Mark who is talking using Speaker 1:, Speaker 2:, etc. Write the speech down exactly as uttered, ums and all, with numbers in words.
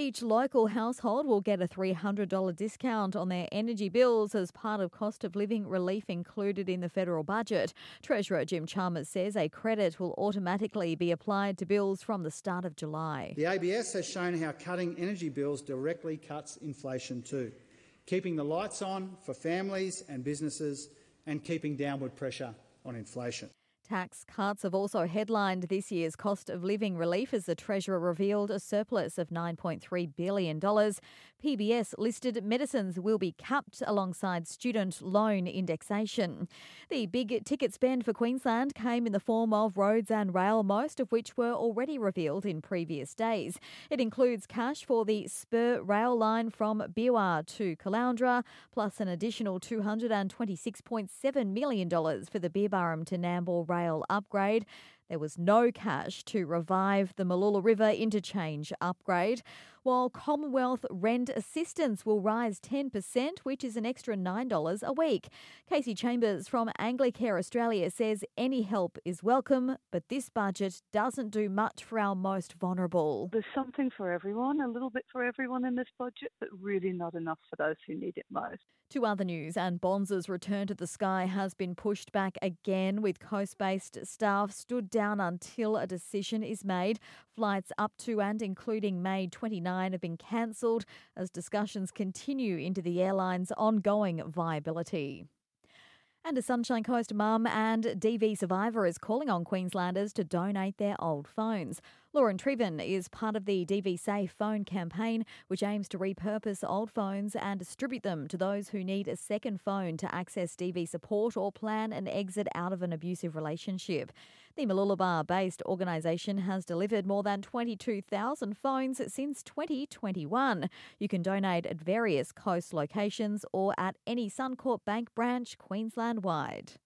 Speaker 1: Each local household will get a three hundred dollars discount on their energy bills as part of cost of living relief included in the federal budget. Treasurer Jim Chalmers says a credit will automatically be applied to bills from the start of July.
Speaker 2: The A B S has shown how cutting energy bills directly cuts inflation too, keeping the lights on for families and businesses and keeping downward pressure on inflation.
Speaker 1: Tax cuts have also headlined this year's cost of living relief as the Treasurer revealed a surplus of nine point three billion dollars. P B S listed medicines will be capped alongside student loan indexation. The big ticket spend for Queensland came in the form of roads and rail, most of which were already revealed in previous days. It includes cash for the Spur rail line from Biwa to Caloundra, plus an additional two hundred twenty-six point seven million dollars for the Beerburrum to Nambour rail upgrade. There was no cash to revive the Mooloolah River interchange upgrade, while Commonwealth rent assistance will rise ten percent, which is an extra nine dollars a week. Casey Chambers from Anglicare Australia says any help is welcome, but this budget doesn't do much for our most vulnerable.
Speaker 3: There's something for everyone, a little bit for everyone in this budget, but really not enough for those who need it most.
Speaker 1: To other news, and Bonza's return to the sky has been pushed back again, with coast-based staff stood down until a decision is made. Flights up to and including May twenty-ninth have been cancelled as discussions continue into the airline's ongoing viability. And a Sunshine Coast mum and D V survivor is calling on Queenslanders to donate their old phones. Lauren Triven is part of the D V Safe phone campaign, which aims to repurpose old phones and distribute them to those who need a second phone to access D V support or plan an exit out of an abusive relationship. The Mooloolaba-based organisation has delivered more than twenty-two thousand phones since twenty twenty-one. You can donate at various coast locations or at any Suncorp Bank branch Queensland-wide.